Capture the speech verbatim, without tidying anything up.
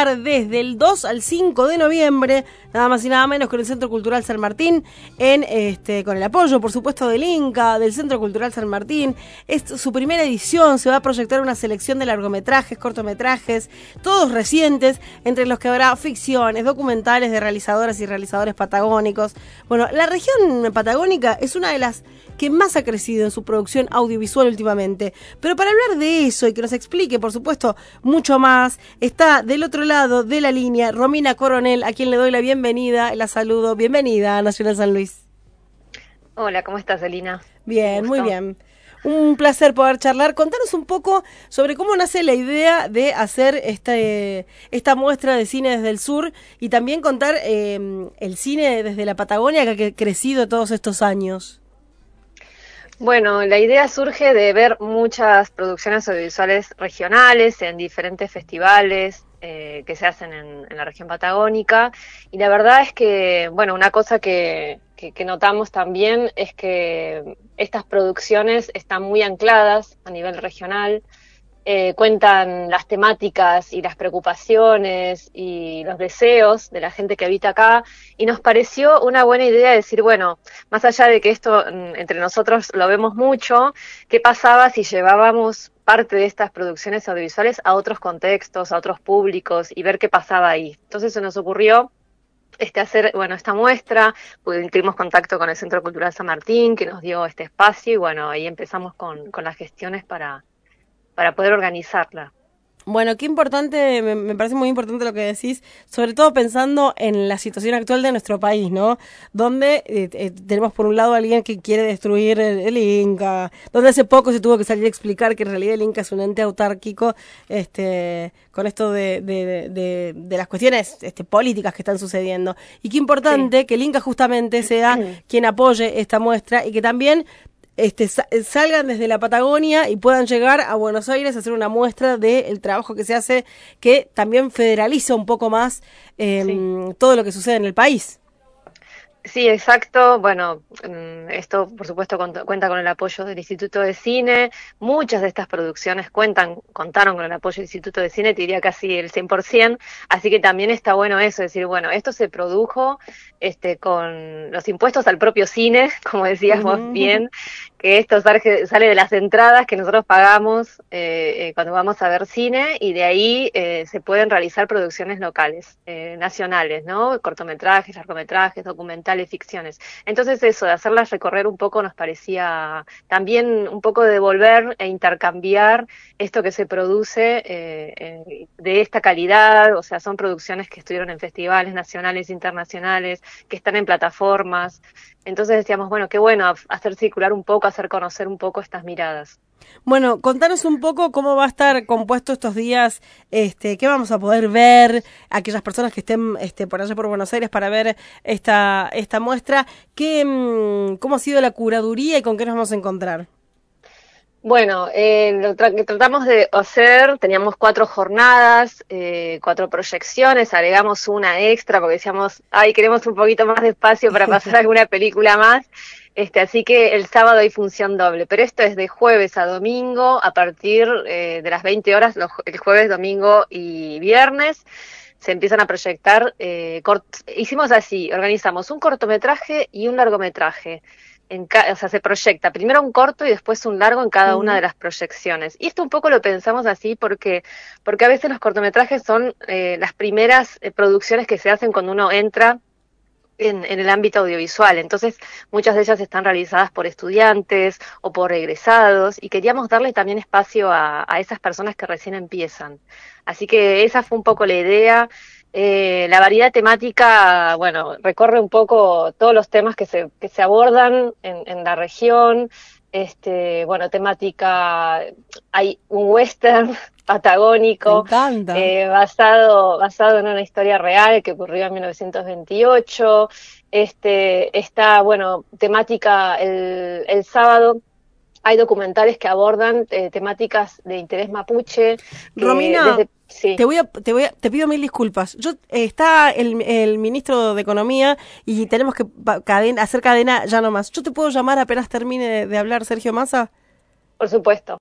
estar desde el dos al cinco de noviembre, nada más y nada menos, con el Centro Cultural San Martín, en este con el apoyo, por supuesto, del Inca, del Centro Cultural San Martín. Es su primera edición, se va a proyectar una selección de largometrajes, cortometrajes, todos recientes, entre los que habrá ficciones, documentales de realizadoras y realizadores patagónicos. Bueno, la región patagónica es una de las que más ha crecido en su producción audiovisual últimamente. Pero para hablar de eso y que nos explique, por supuesto, mucho más, está del otro lado de la línea Romina Coronel, a quien le doy la bienvenida, la saludo. Bienvenida a Nacional San Luis. Hola, ¿cómo estás, Elina? Bien, muy bien. Un placer poder charlar. Contanos un poco sobre cómo nace la idea de hacer este, esta muestra de cine desde el sur y también contar eh, el cine desde la Patagonia que ha crecido todos estos años. Bueno, la idea surge de ver muchas producciones audiovisuales regionales en diferentes festivales eh, que se hacen en, en la región patagónica, y la verdad es que, bueno, una cosa que, que, que notamos también es que estas producciones están muy ancladas a nivel regional. Eh, cuentan las temáticas y las preocupaciones y los deseos de la gente que habita acá, y nos pareció una buena idea decir, bueno, más allá de que esto entre nosotros lo vemos mucho, ¿qué pasaba si llevábamos parte de estas producciones audiovisuales a otros contextos, a otros públicos, y ver qué pasaba ahí? Entonces se nos ocurrió este hacer, bueno, esta muestra, pues, tuvimos contacto con el Centro Cultural San Martín, que nos dio este espacio, y bueno, ahí empezamos con, con las gestiones para para poder organizarla. Bueno, qué importante, me, me parece muy importante lo que decís, sobre todo pensando en la situación actual de nuestro país, ¿no? Donde eh, eh, tenemos por un lado a alguien que quiere destruir el, el Inca, donde hace poco se tuvo que salir a explicar que en realidad el Inca es un ente autárquico, este, con esto de, de, de, de las cuestiones este, políticas que están sucediendo. Y qué importante sí. que el Inca justamente sea quien apoye esta muestra y que también Este, salgan desde la Patagonia y puedan llegar a Buenos Aires a hacer una muestra del trabajo que se hace, que también federaliza un poco más eh, sí. todo lo que sucede en el país. Sí, exacto. Bueno, esto por supuesto cuenta con el apoyo del Instituto de Cine. Muchas de estas producciones cuentan, contaron con el apoyo del Instituto de Cine, te diría casi el cien por ciento, así que también está bueno eso, decir, bueno, esto se produjo este, con los impuestos al propio cine, como decías uh-huh. vos bien, que esto sale, sale de las entradas que nosotros pagamos eh, eh, cuando vamos a ver cine, y de ahí eh, se pueden realizar producciones locales, eh, nacionales, ¿no? Cortometrajes, largometrajes, documentales, ficciones. Entonces eso, de hacerlas recorrer un poco, nos parecía también un poco de devolver e intercambiar esto que se produce eh, eh, de esta calidad. O sea, son producciones que estuvieron en festivales nacionales, internacionales, que están en plataformas. Entonces decíamos, bueno, qué bueno hacer circular un poco, hacer conocer un poco estas miradas. Bueno, contanos un poco cómo va a estar compuesto estos días, este, qué vamos a poder ver, aquellas personas que estén este, por allá por Buenos Aires para ver esta esta muestra, qué, cómo ha sido la curaduría y con qué nos vamos a encontrar. Bueno, eh, lo tra- que tratamos de hacer, teníamos cuatro jornadas, eh, cuatro proyecciones, agregamos una extra porque decíamos, ay, queremos un poquito más de espacio para pasar alguna película más, este, así que el sábado hay función doble, pero esto es de jueves a domingo a partir eh, de las veinte horas, los, el jueves, domingo y viernes. Se empiezan a proyectar, eh, cort- hicimos así, organizamos un cortometraje y un largometraje. En ca- o sea, se proyecta primero un corto y después un largo en cada uh-huh. una de las proyecciones. Y esto un poco lo pensamos así porque porque a veces los cortometrajes son eh, las primeras eh, producciones que se hacen cuando uno entra en, en el ámbito audiovisual. Entonces, muchas de ellas están realizadas por estudiantes o por egresados, y queríamos darle también espacio a, a esas personas que recién empiezan. Así que esa fue un poco la idea. Eh, la variedad temática, bueno, recorre un poco todos los temas que se, que se abordan en, en la región. Este, bueno, temática, hay un western patagónico, Me encanta. Eh, basado, basado en una historia real que ocurrió en mil novecientos veintiocho. Este, está, bueno, temática el, el sábado. Hay documentales que abordan eh, temáticas de interés mapuche. Que Romina, desde, sí. te voy a, te voy a, te pido mil disculpas. Yo eh, está el, el ministro de Economía y tenemos que cadena, hacer cadena ya nomás. ¿Yo te puedo llamar apenas termine de, de hablar Sergio Massa? Por supuesto.